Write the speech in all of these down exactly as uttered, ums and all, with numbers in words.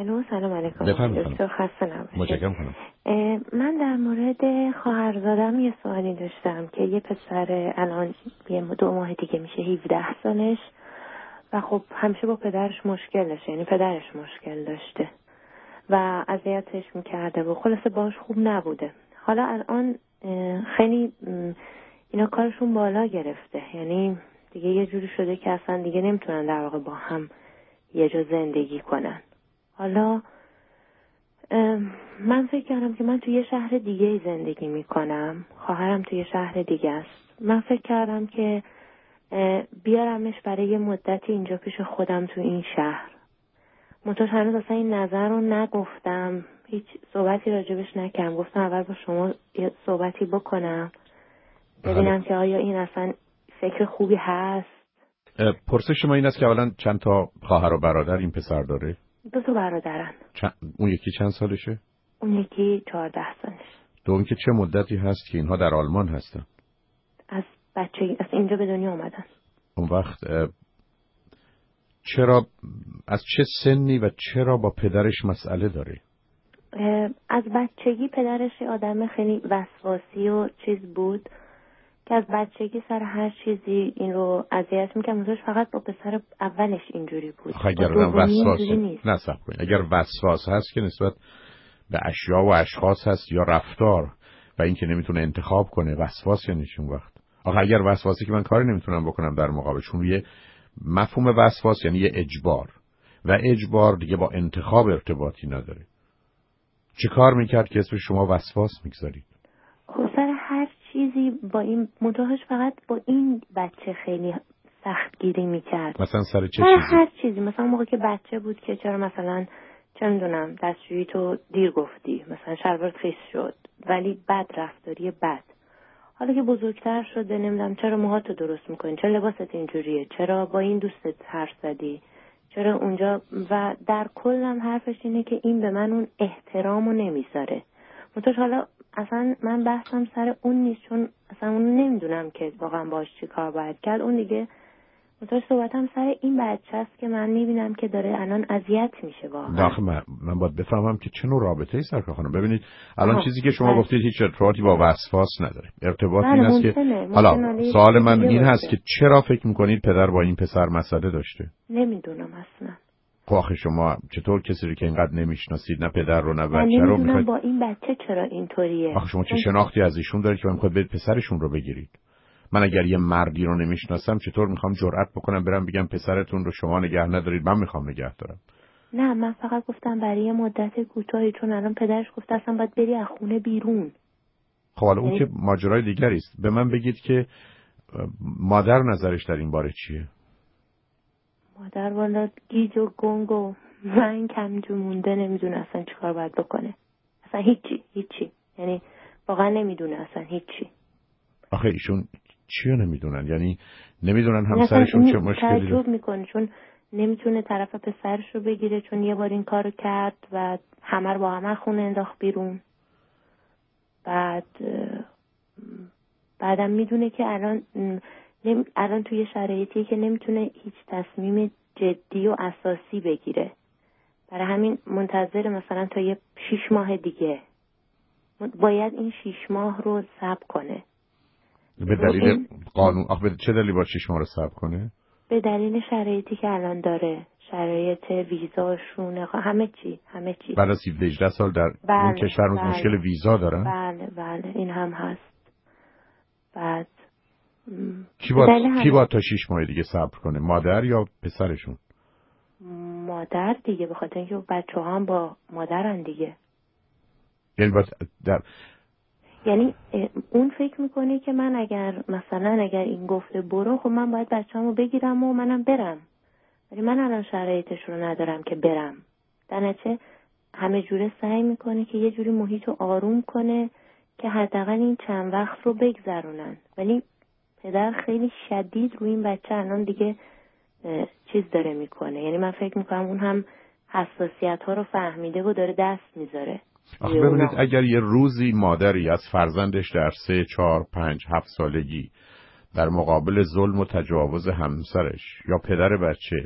الو سلام علیکم دکتر خسته نباشید. متشکرم خانم. من در مورد خواهرزادم یه سوالی داشتم که یه پسر الان یه دو ماه دیگه میشه هفده سالش و خب همیشه با پدرش مشکل داشته، یعنی پدرش مشکل داشته و اذیتش میکرده و خلاصه باش خوب نبوده. حالا الان خیلی اینا کارشون بالا گرفته، یعنی دیگه یه جوری شده که اصلا دیگه نمیتونن در واقع با هم یه جا زندگی کنن. حالا من فکر کردم که من توی یه شهر دیگه زندگی میکنم، خواهرم توی یه شهر دیگه است. من فکر کردم که بیارمش برای یه مدتی اینجا پیش خودم تو این شهر. منتها هنوز اصلا این نظر رو نگفتم، هیچ صحبتی راجبش نکردم. گفتم اول با شما یه صحبتی بکنم ببینم که آیا این اصلا فکر خوبی هست. پرسش شما این است که اولا چند تا خواهر و برادر این پسر داره؟ دو تا برادرن. چند... اون یکی چند سالشه؟ اون یکی چهارده سالش. دوم که چه مدتی هست که اینها در آلمان هستن؟ از بچگی از اینجا به دنیا آمدن. اون وقت چرا از چه سنی و چرا با پدرش مسئله داره؟ از بچگی پدرش آدم خیلی وسواسی و چیز بود که از بچگی سر هر چیزی این رو اذیت می‌کرد. مثلا فقط با پسر اولش اینجوری بود. اگر وسواس نه صبر کنید، اگر وسواس هست که نسبت به اشیا و اشخاص هست یا رفتار و این که نمیتونه انتخاب کنه، وسواس یعنی چون وقت آخه اگر وسواسی که من کاری نمیتونم بکنم در مقابلشون، یه مفهوم وسواس یعنی یه اجبار و اجبار دیگه با انتخاب ارتباطی نداره. چه کار میکرد که اسم شما وسواس میگذارید؟ خب سر هر چیزی با این متوهش فقط با این بچه خیلی سخت گیری میکرد. مثلا سر چه سر چیزی؟ هر چیزی. مثلا موقع که بچه بود که چرا مثلا چه میدونم دستشویی تو دیر گفتی، مثلا شلوارت خیس شد، ولی بد رفتاری بد. حالا که بزرگتر شده نمیدونم چرا موهاتو درست میکنی، چرا لباست اینجوریه، چرا با این دوستت حرف زدی، چرا اونجا. و در کلم حرفش اینه که این به من اون احترامو نمیذاره. منتها حالا اصلا من بحثم سر اون نیست، چون اصلا اون نمیدونم که واقعا باش چی کار باید کرد. اون دیگه منتها صحبتم سر این بچه است که من میبینم که داره الان اذیت میشه واقعا. داخل من, من باید بفهمم که چه نوع رابطه‌ای سرکار خانم. ببینید الان چیزی که شما گفتید هیچ ارتباطی با وسواس نداره. ارتباط این است که حالا سوال من این هست که چرا فکر میکنید پدر با این پسر مسئله داشته؟ نمیدونم اصلا. آخه شما چطور کسی رو که اینقدر نمیشناسید، نه پدر رو نه بچه رو، میخواید با این بچه چرا اینطوریه؟ آخه شما چه شناختی از ایشون دارید که میخواید برید پسرشون رو بگیرید؟ من اگر یه مردی رو نمیشناسم چطور میخوام جرئت بکنم برم بگم پسرتون رو شما نگه ندارید، من میخوام نگه دارم؟ نه من فقط گفتم برای یه مدت کوتاهی، چون الان پدرش گفته اصلا باید بری از خونه بیرون. خب حالا اون که ماجرای دیگری است. به من بگید که مادر نظرش در این باره چیه؟ مادر والا گیج و گنگ و من کمجو مونده، نمیدونه اصلا چی کار باید بکنه. اصلا هیچی هیچی، یعنی واقعا نمیدونه اصلا هیچی. آخه ایشون چی رو نمیدونن؟ یعنی نمیدونن همسرشون چه مشکلی تعجب میکنه، چون نمیتونه طرف پسرش رو بگیره، چون یه بار این کارو کرد و همه رو با همه خونه انداخت بیرون. بعد بعدم میدونه که الان الان توی شرایطی که نمیتونه هیچ تصمیم جدی و اساسی بگیره. برای همین منتظر مثلا تا یه شیش ماه دیگه باید این شیش ماه رو صبر کنه. به دلیل قانون؟ آخه به چه دلیلی باید شیش ماه رو صبر کنه؟ به دلیل شرایطی که الان داره، شرایط ویزاشون، همه چی همه چی. بعد از هجده سال در بله، اون کشور بله. مشکل ویزا دارن؟ بله بله این هم هست. بعد کی باید کی باید تا شیش ماه دیگه صبر کنه؟ مادر یا پسرشون؟ مادر دیگه، به خاطر اینکه بچه‌ها هم با مادرن دیگه. یعنی باید در... یعنی اون فکر میکنه که من اگر مثلا اگر این گفته برو، خب من باید بچه‌مو بگیرم و منم برم، ولی من الان شرایطش رو ندارم که برم. در نتیجه همه جوره سعی میکنه که یه جوری محیط رو آروم کنه که حداقل این چند وقت رو بگذرونن. ولی پدر خیلی شدید روی این بچه الان دیگه چیز داره میکنه. یعنی من فکر میکنم اون هم حساسیت ها رو فهمیده و داره دست میذاره. آخه ببینید اگر یه روزی مادری از فرزندش در سه، چهار، پنج، هفت سالگی در مقابل ظلم و تجاوز همسرش یا پدر بچه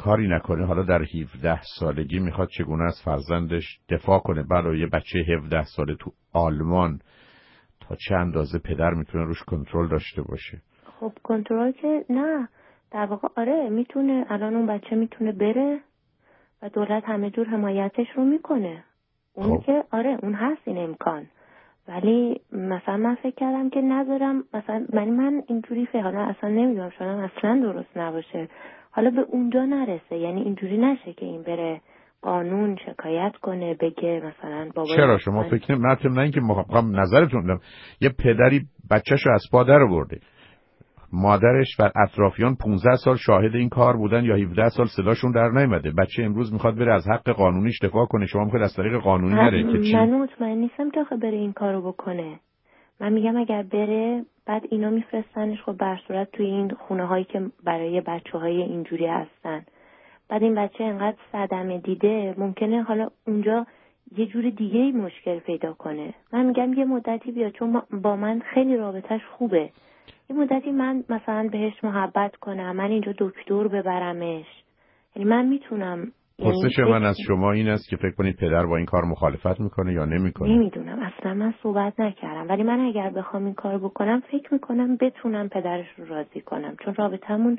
کاری نکنه، حالا در هفده سالگی میخواد چگونه از فرزندش دفاع کنه. برای یه بچه هفده ساله تو آلمان تا چه اندازه پدر میتونه روش کنترل داشته باشه؟ خب کنترل که نه، در واقع آره میتونه. الان اون بچه میتونه بره و دولت همه جور حمایتش رو میکنه. اون خب. که آره اون هست این امکان، ولی مثلا من فکر کردم که نذارم مثلا من من اینجوری فکر، حالا اصلا نمیدونم شاید اصلا درست نباشه، حالا به اونجا نرسه، یعنی اینجوری نشه که این بره قانون شکایت کنه بگه مثلا بابا. چرا شما فکر نمی نه اینکه مخاطب نظرتون دارم، یه پدری بچه‌شو از پادر برده، مادرش و اطرافیان پانزده سال شاهد این کار بودن یا هفده سال صداشون در نیامده. بچه امروز میخواد بره از حق قانونیش دفاع کنه، شما میخواید از طریق قانونی نره که چی؟ من مطمئن نیستم که آخه بره این کارو بکنه. من میگم اگر بره بعد اینا میفرستنش خب بر صورت توی این خونه هایی که برای بچه های اینجوری هستن، بعد این بچه انقدر صدمه دیده ممکنه حالا اونجا یه جور دیگه ای مشکل پیدا کنه. من میگم یه مدتی بیا، چون با من خیلی رابطش خوبه، یه مدتی من مثلا بهش محبت کنم، من اینجا دکتر ببرمش، یعنی من میتونم. پرسش من از شما این است که فکر کنید پدر با این کار مخالفت میکنه یا نمیکنه؟ نمیدونم، اصلا من صحبت نکردم، ولی من اگر بخوام این کار بکنم فکر میکنم بتونم پدرش رو راضی کنم، چون رابطمون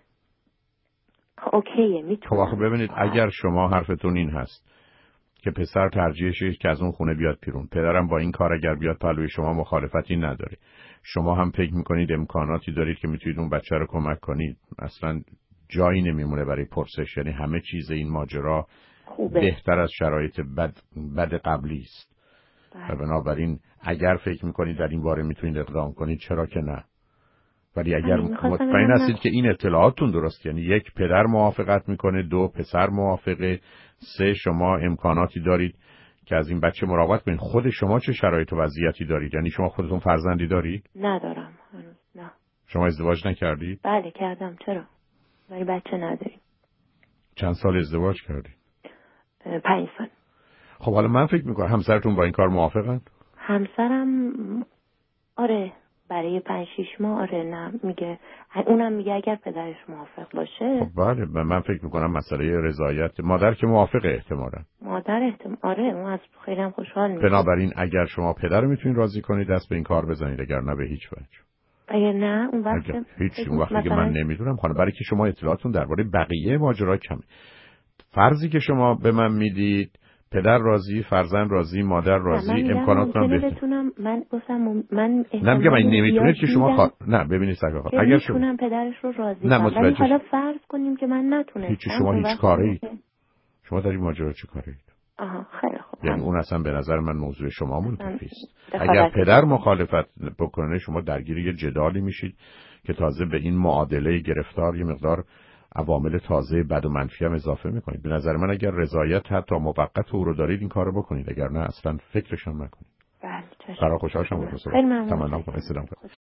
اوکیه، میتونم. خب ببینید اگر شما حرفتون این هست که پسر ترجیحشه که از اون خونه بیاد بیرون، پدرم با این کار اگر بیاد پلوی شما مخالفتی نداره، شما هم فکر میکنید امکاناتی دارید که میتونید اون بچه رو کمک کنید، اصلا جایی نمیمونه برای پرسش. یعنی همه چیز این ماجرا خوبه. بهتر از شرایط بد, بد قبلی است. و بنابراین اگر فکر میکنید در این باره میتونید اقدام کنید، چرا که نه؟ ولی اگر مطمئن هستید که این اطلاعاتتون درست، یعنی یک پدر موافقت میکنه، دو پسر موافقه، سه شما امکاناتی دارید که از این بچه مراقبت کنید، خود شما چه شرایط و وضعیتی دارید؟ یعنی شما خودتون فرزندی دارید؟ ندارم هنوز. نه. شما ازدواج نکردید؟ بله کردم. چرا؟ ولی بچه نداریم. چند سال ازدواج کردید؟ پنج سال. خب حالا من فکر میکنم همسرتون با این کار موافقن؟ همسرم آره برای پنج شیش ماه آره نه میگه، اونم میگه اگر پدرش موافق باشه. خب بله من فکر میکنم مسئله رضایت مادر که موافقه احتمالاً. مادر احتمال آره اون از خیلی هم خوشحال میشه. بنابراین اگر شما پدر رو میتونید راضی کنید دست به این کار بزنید، اگر نه به هیچ وجه. اگر نه اون وقت هیچ اون وقتی که من نمیدونم، حالا برای که شما اطلاعاتون درباره بقیه ماجرا کمه. فرضی که شما به من میدید پدر راضی، فرزند راضی، مادر راضی، امکانات من بهتر. بتونم من گفتم من نمیگم من نمیتونید که شما خوا... نه ببینید سگا اگر شما میتونم پدرش رو راضی کنم، ولی حالا فرض کنیم که من نتونستم. هیچ شما هیچ کاری شما در این ماجرا چه کاری؟ آها خیلی خوب. یعنی اون اصلا به نظر من موضوع شما منتفی است. اگر پدر مخالفت بکنه شما درگیر یه جدالی میشید که تازه به این معادله گرفتار یه مقدار عوامل تازه بد و منفی هم اضافه میکنید. به نظر من اگر رضایت حتی موقت او رو دارید این کارو بکنید، اگر نه اصلا فکرش هم نکنید. بله چشم. برای خوشحال شدم. خیلی ممنون. تمام کنم.